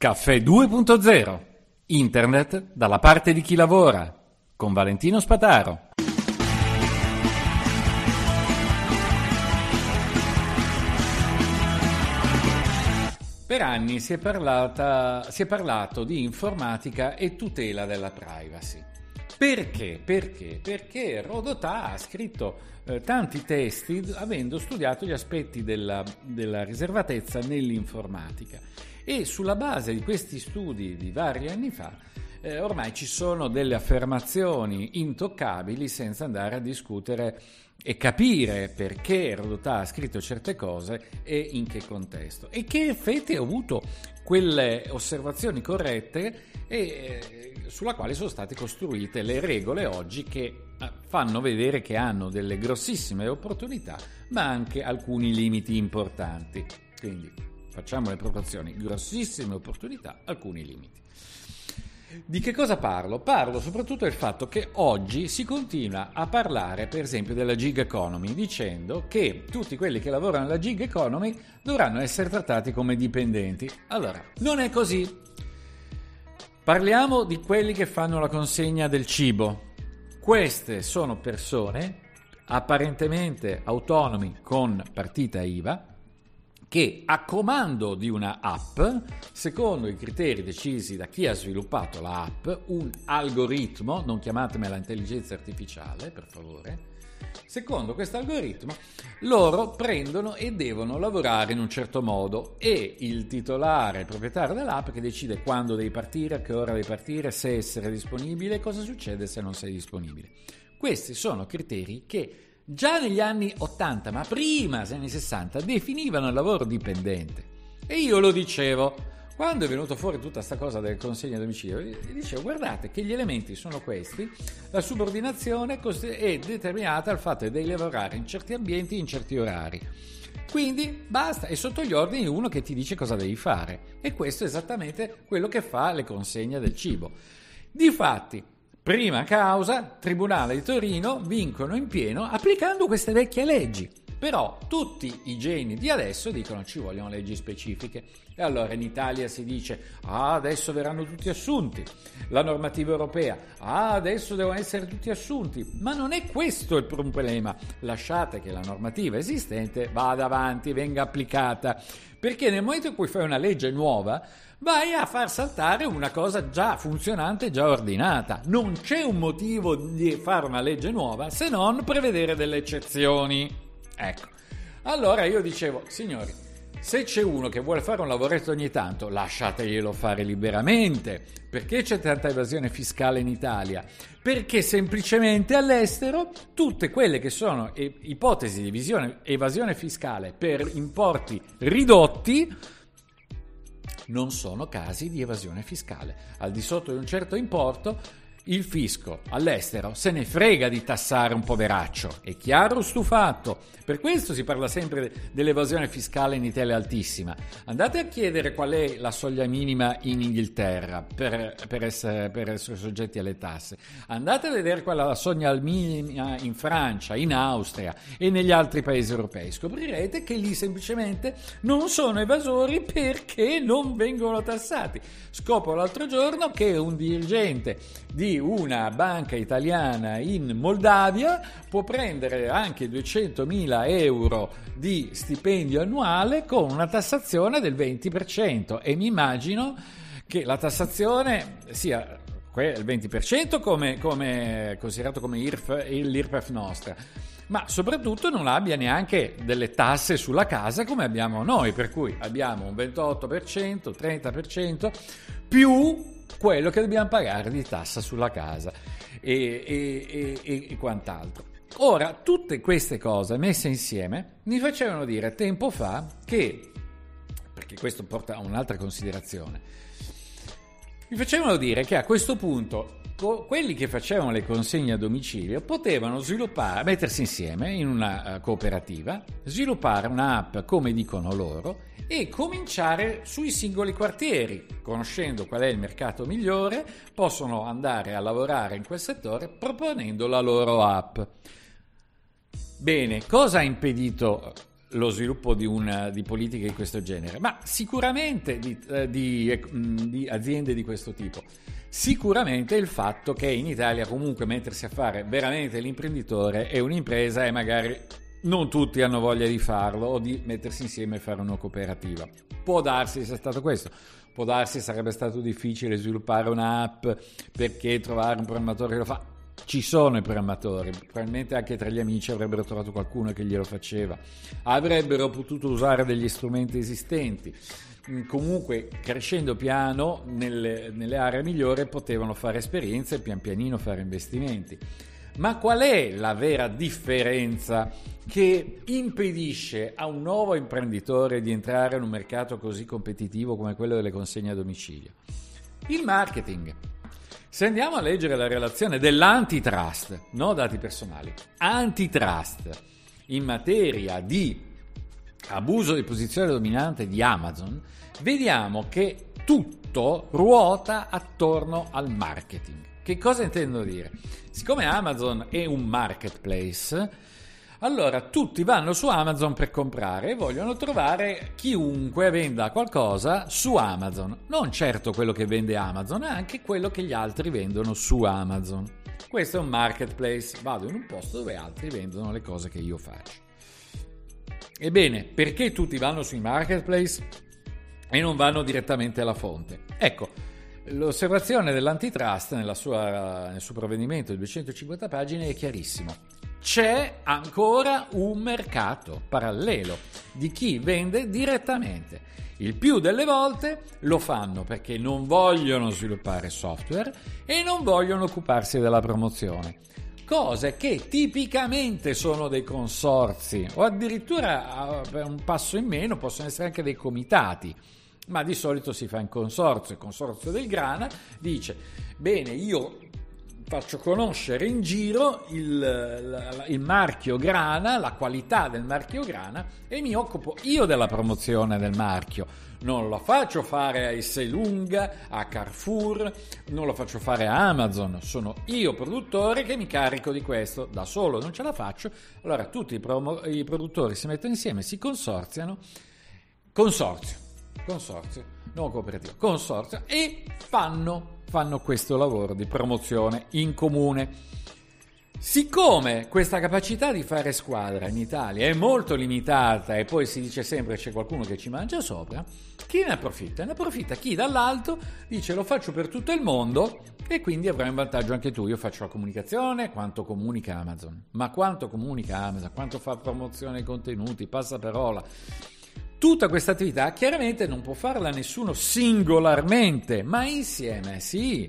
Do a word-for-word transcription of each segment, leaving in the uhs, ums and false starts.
Caffè due punto zero. Internet dalla parte di chi lavora. Con Valentino Spataro. Per anni si è, parlata, si è parlato di informatica e tutela della privacy. Perché? Perché? Perché Rodotà ha scritto eh, tanti testi avendo studiato gli aspetti della, della riservatezza nell'informatica. E sulla base di questi studi di vari anni fa eh, ormai ci sono delle affermazioni intoccabili senza andare a discutere e capire perché Rodotà ha scritto certe cose e in che contesto e che effetti ha avuto quelle osservazioni corrette e eh, sulla quale sono state costruite le regole oggi che eh, fanno vedere che hanno delle grossissime opportunità ma anche alcuni limiti importanti. Quindi facciamo le proporzioni: grossissime opportunità, alcuni limiti. Di che cosa parlo? Parlo soprattutto del fatto che oggi si continua a parlare, per esempio, della gig economy, dicendo che tutti quelli che lavorano nella gig economy dovranno essere trattati come dipendenti. Allora, non è così. Parliamo di quelli che fanno la consegna del cibo. Queste sono persone apparentemente autonomi con partita I V A, che a comando di una app, secondo i criteri decisi da chi ha sviluppato la app, un algoritmo, non chiatemela intelligenza artificiale, per favore, secondo questo algoritmo, loro prendono e devono lavorare in un certo modo e il titolare, il proprietario dell'app che decide quando devi partire, a che ora devi partire, se essere disponibile e cosa succede se non sei disponibile. Questi sono criteri che già negli anni ottanta, ma prima, negli anni sessanta, definivano il lavoro dipendente. E io lo dicevo, quando è venuto fuori tutta questa cosa del consegno a domicilio, dicevo, guardate che gli elementi sono questi, la subordinazione è determinata dal fatto che devi lavorare in certi ambienti, in certi orari. Quindi basta, è sotto gli ordini uno che ti dice cosa devi fare. E questo è esattamente quello che fa le consegne del cibo. Difatti, prima causa, Tribunale di Torino, vincono in pieno applicando queste vecchie leggi. Però tutti i geni di adesso dicono ci vogliono leggi specifiche. E allora in Italia si dice ah adesso verranno tutti assunti. La normativa europea ah adesso devono essere tutti assunti. Ma non è questo il problema. Lasciate che la normativa esistente vada avanti, venga applicata. Perché nel momento in cui fai una legge nuova vai a far saltare una cosa già funzionante, già ordinata. Non c'è un motivo di fare una legge nuova se non prevedere delle eccezioni. Ecco, allora io dicevo, signori, se c'è uno che vuole fare un lavoretto ogni tanto, lasciateglielo fare liberamente. Perché c'è tanta evasione fiscale in Italia? Perché semplicemente all'estero tutte quelle che sono ipotesi di visione, evasione fiscale per importi ridotti non sono casi di evasione fiscale. Al di sotto di un certo importo il fisco all'estero se ne frega di tassare un poveraccio, è chiaro stu fatto. Per questo si parla sempre dell'evasione fiscale in Italia altissima. Andate a chiedere qual è la soglia minima in Inghilterra per, per, essere, per essere soggetti alle tasse. Andate a vedere qual è la soglia minima in Francia, in Austria e negli altri paesi europei. Scoprirete che lì semplicemente non sono evasori perché non vengono tassati. Scopro l'altro giorno che un dirigente di una banca italiana in Moldavia può prendere anche duecentomila euro di stipendio annuale con una tassazione del venti per cento e mi immagino che la tassazione sia il venti per cento come, come considerato come I R F, l'I R P E F nostra, ma soprattutto non abbia neanche delle tasse sulla casa come abbiamo noi, per cui abbiamo un ventotto per cento, trenta per cento più quello che dobbiamo pagare di tassa sulla casa e, e, e, e quant'altro. Ora, tutte queste cose messe insieme mi facevano dire tempo fa che, perché questo porta a un'altra considerazione, mi facevano dire che a questo punto quelli che facevano le consegne a domicilio potevano sviluppare, mettersi insieme in una cooperativa, sviluppare un'app come dicono loro e cominciare sui singoli quartieri, conoscendo qual è il mercato migliore, possono andare a lavorare in quel settore proponendo la loro app. Bene, cosa ha impedito lo sviluppo di, una, di politiche di questo genere, ma sicuramente di, eh, di, di aziende di questo tipo. Sicuramente il fatto che in Italia comunque mettersi a fare veramente l'imprenditore è un'impresa e magari non tutti hanno voglia di farlo o di mettersi insieme e fare una cooperativa. Può darsi sia stato questo, può darsi sarebbe stato difficile sviluppare un'app perché trovare un programmatore che lo fa. Ci sono i programmatori, probabilmente anche tra gli amici avrebbero trovato qualcuno che glielo faceva, avrebbero potuto usare degli strumenti esistenti. Comunque crescendo piano nelle, nelle aree migliori potevano fare esperienze e pian pianino fare investimenti. Ma qual è la vera differenza che impedisce a un nuovo imprenditore di entrare in un mercato così competitivo come quello delle consegne a domicilio? Il marketing. Se andiamo a leggere la relazione dell'antitrust, no dati personali, antitrust in materia di abuso di posizione dominante di Amazon, vediamo che tutto ruota attorno al marketing. Che cosa intendo dire? Siccome Amazon è un marketplace, allora tutti vanno su Amazon per comprare e vogliono trovare chiunque venda qualcosa su Amazon. Non certo quello che vende Amazon, ma anche quello che gli altri vendono su Amazon. Questo è un marketplace, vado in un posto dove altri vendono le cose che io faccio. Ebbene, perché tutti vanno sui marketplace e non vanno direttamente alla fonte? Ecco, l'osservazione dell'antitrust nella sua, nel suo provvedimento di duecentocinquanta pagine è chiarissimo. C'è ancora un mercato parallelo di chi vende direttamente. Il più delle volte lo fanno perché non vogliono sviluppare software e non vogliono occuparsi della promozione. Cose che tipicamente sono dei consorzi o addirittura per un passo in meno possono essere anche dei comitati. Ma di solito si fa in consorzio. Il consorzio del grana dice: bene, io faccio conoscere in giro il, il marchio grana, la qualità del marchio grana e mi occupo io della promozione del marchio. Non lo faccio fare a Esselunga, a Carrefour, non lo faccio fare a Amazon, sono io produttore che mi carico di questo, da solo non ce la faccio. Allora tutti i, promo- i produttori si mettono insieme, si consorziano, consorzio, consorzio, non cooperativa, consorzio e fanno fanno questo lavoro di promozione in comune. Siccome questa capacità di fare squadra in Italia è molto limitata e poi si dice sempre che c'è qualcuno che ci mangia sopra, chi ne approfitta? Ne approfitta chi dall'alto dice: lo faccio per tutto il mondo e quindi avrai un vantaggio anche tu. Io faccio la comunicazione, quanto comunica Amazon, ma quanto comunica Amazon, quanto fa promozione ai contenuti, passaparola. Tutta questa attività chiaramente non può farla nessuno singolarmente, ma insieme sì,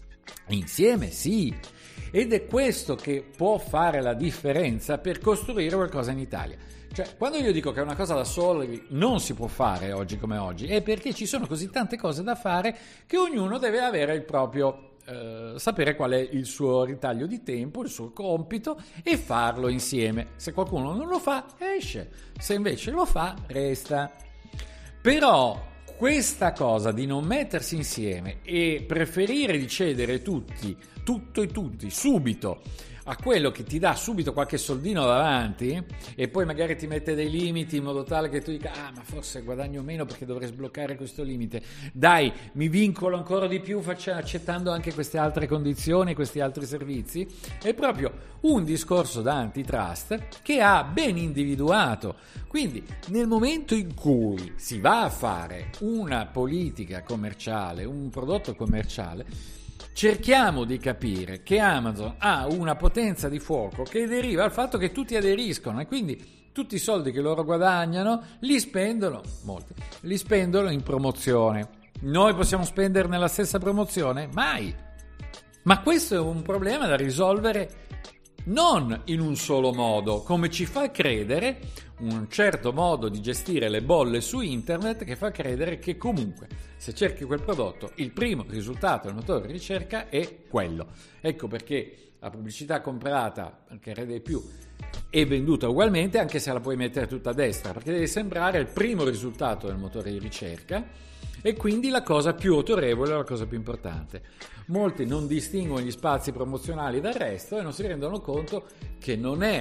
insieme sì. Ed è questo che può fare la differenza per costruire qualcosa in Italia. Cioè, quando io dico che una cosa da soli non si può fare oggi come oggi, è perché ci sono così tante cose da fare che ognuno deve avere il proprio Uh, sapere qual è il suo ritaglio di tempo, il suo compito e farlo insieme. Se qualcuno non lo fa, esce. Se invece lo fa, resta. Però questa cosa di non mettersi insieme e preferire di cedere tutti, tutto e tutti, subito, a quello che ti dà subito qualche soldino davanti e poi magari ti mette dei limiti in modo tale che tu dica: ah, ma forse guadagno meno perché dovrei sbloccare questo limite, dai, mi vincolo ancora di più faccia, accettando anche queste altre condizioni, questi altri servizi. È proprio un discorso da antitrust che ha ben individuato. Quindi nel momento in cui si va a fare una politica commerciale, un prodotto commerciale, cerchiamo di capire che Amazon ha una potenza di fuoco che deriva dal fatto che tutti aderiscono e quindi tutti i soldi che loro guadagnano li spendono, molti, li spendono in promozione. Noi possiamo spenderne la stessa promozione? Mai! Ma questo è un problema da risolvere non in un solo modo, come ci fa credere un certo modo di gestire le bolle su internet, che fa credere che comunque se cerchi quel prodotto il primo risultato del motore di ricerca è quello. Ecco perché la pubblicità comprata, anche Red di più, è venduta ugualmente, anche se la puoi mettere tutta a destra, perché deve sembrare il primo risultato del motore di ricerca e quindi la cosa più autorevole, la cosa più importante. Molti non distinguono gli spazi promozionali dal resto e non si rendono conto che non è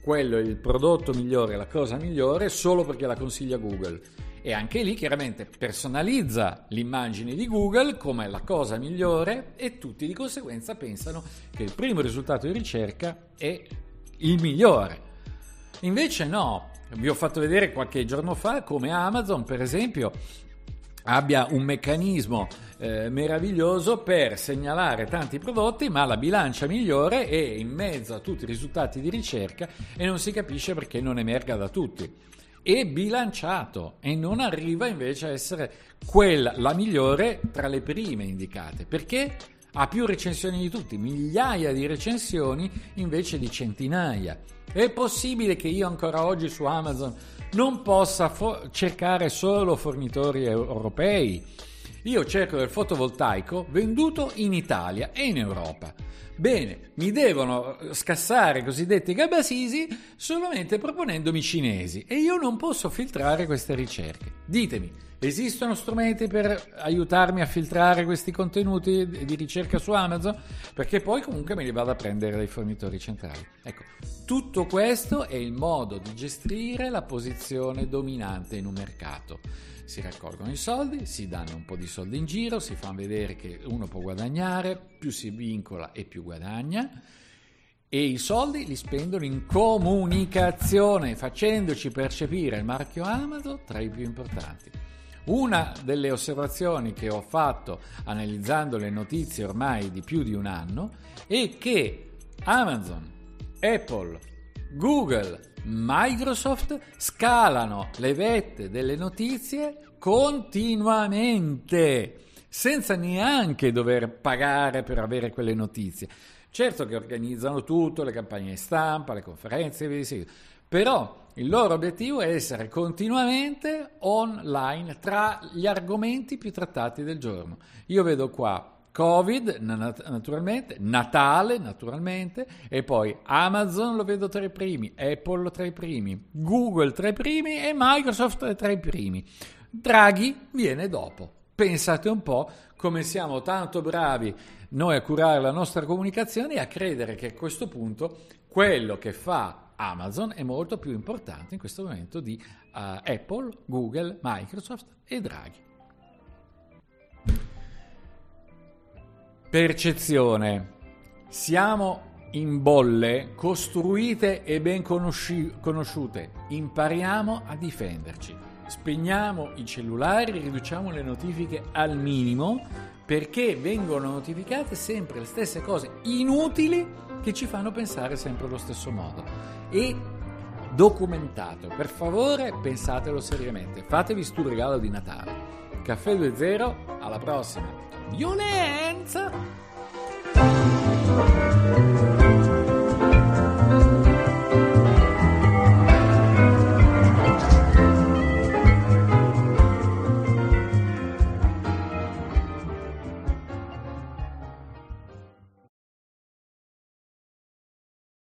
quello è il prodotto migliore, la cosa migliore, solo perché la consiglia Google. E anche lì chiaramente personalizza l'immagine di Google come la cosa migliore e tutti di conseguenza pensano che il primo risultato di ricerca è il migliore. Invece no, vi ho fatto vedere qualche giorno fa come Amazon, per esempio, abbia un meccanismo eh, meraviglioso per segnalare tanti prodotti, ma la bilancia migliore è in mezzo a tutti i risultati di ricerca e non si capisce perché non emerga da tutti. È bilanciato e non arriva invece a essere quella la migliore tra le prime indicate, perché ha più recensioni di tutti, migliaia di recensioni invece di centinaia. È possibile che io ancora oggi su Amazon non possa fo- cercare solo fornitori europei? Io cerco del fotovoltaico venduto in Italia e in Europa. Bene, mi devono scassare i cosiddetti gabasisi solamente proponendomi cinesi e io non posso filtrare queste ricerche. Ditemi, esistono strumenti per aiutarmi a filtrare questi contenuti di ricerca su Amazon? Perché poi comunque me li vado a prendere dai fornitori centrali. Ecco, tutto questo è il modo di gestire la posizione dominante in un mercato. Si raccolgono i soldi, si danno un po' di soldi in giro, si fa vedere che uno può guadagnare, più si vincola e più guadagna, e i soldi li spendono in comunicazione, facendoci percepire il marchio Amazon tra i più importanti. Una delle osservazioni che ho fatto analizzando le notizie ormai di più di un anno è che Amazon, Apple, Google, Microsoft scalano le vette delle notizie continuamente, senza neanche dover pagare per avere quelle notizie. Certo che organizzano tutto, le campagne stampa, le conferenze, sì, però il loro obiettivo è essere continuamente online tra gli argomenti più trattati del giorno. Io vedo qua Covid, naturalmente, Natale, naturalmente, e poi Amazon lo vedo tra i primi, Apple tra i primi, Google tra i primi e Microsoft tra i primi. Draghi viene dopo. Pensate un po' come siamo tanto bravi noi a curare la nostra comunicazione e a credere che a questo punto quello che fa Amazon è molto più importante in questo momento di uh, Apple, Google, Microsoft e Draghi. Percezione. Siamo in bolle costruite e ben conosci- conosciute. Impariamo a difenderci. Spegniamo i cellulari, riduciamo le notifiche al minimo perché vengono notificate sempre le stesse cose inutili che ci fanno pensare sempre allo stesso modo. E documentato. Per favore, pensatelo seriamente. Fatevi sto regalo di Natale. Caffè due zero, alla prossima. Violenza!